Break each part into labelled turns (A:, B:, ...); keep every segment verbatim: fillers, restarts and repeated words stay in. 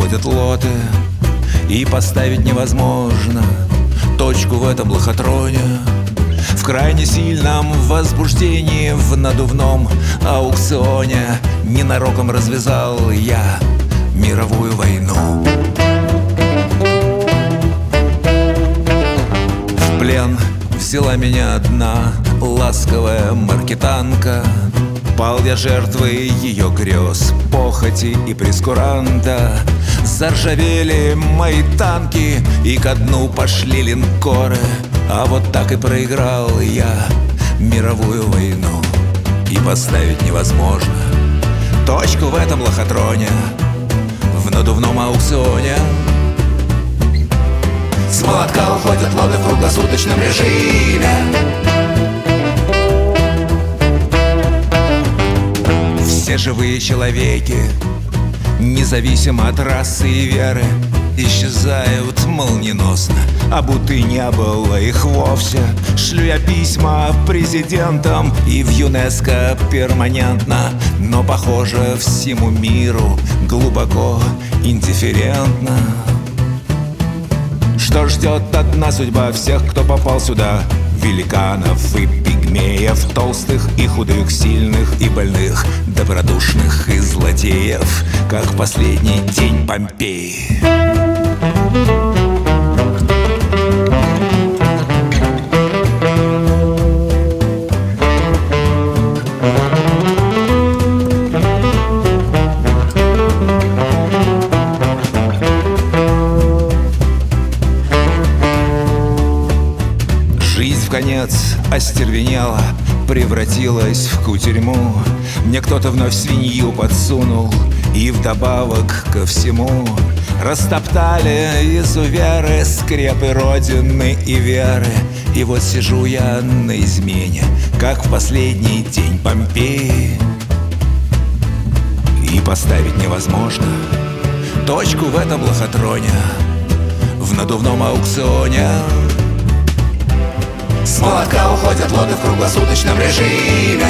A: уходят лоты, и поставить невозможно точку в этом лохотроне. В крайне сильном возбуждении в надувном аукционе ненароком развязал я мировую войну. В плен взяла меня одна ласковая маркетанка. Пал я жертвой ее грез, похоти и прескуранта. Заржавели мои танки, и ко дну пошли линкоры. А вот так и проиграл я мировую войну. И поставить невозможно точку в этом лохотроне, в надувном аукционе. С молотка уходят лоты в круглосуточном режиме. Все живые человеки, независимо от расы и веры, исчезают молниеносно, а будто и не было их вовсе. Шлю я письма президентам и в ЮНЕСКО перманентно, но, похоже, всему миру глубоко индифферентно. Что ждет одна судьба всех, кто попал сюда? Великанов и пигмеев, толстых и худых, сильных и больных, добродушных и злодеев, как в последний день Помпеи. Жизнь вконец остервенела, превратилась в кутерьму. Мне кто-то вновь свинью подсунул, и вдобавок ко всему растоптали изуверы скрепы родины и веры. И вот сижу я на измене, как в последний день Помпеи. И поставить невозможно точку в этом лохотроне, в надувном аукционе. С молотка уходят лоты в круглосуточном режиме.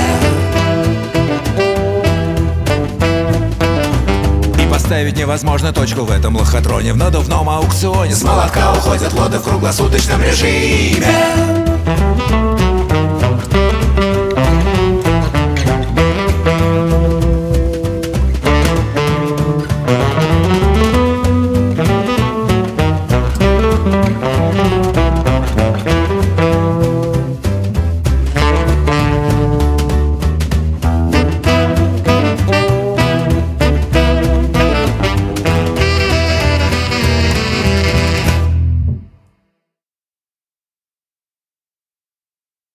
A: И поставить невозможно точку в этом лохотроне, в надувном аукционе. С молотка уходят лоты в круглосуточном режиме.